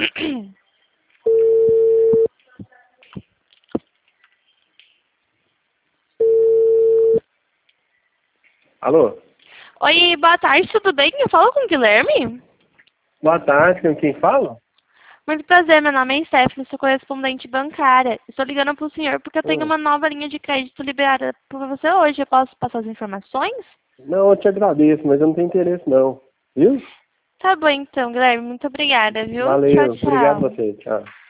Alô? Oi, boa tarde, tudo bem? Eu falo com o Guilherme? Boa tarde, com quem fala? Muito prazer, meu nome é Stephanie, sou correspondente bancária. Estou ligando para o senhor porque eu tenho uma nova linha de crédito liberada por você hoje. Eu posso passar as informações? Não, eu te agradeço, mas eu não tenho interesse não. Viu? Tá bom então, Guilherme. Muito obrigada, viu? Tchau, Valeu, obrigado a tchau. você, tchau.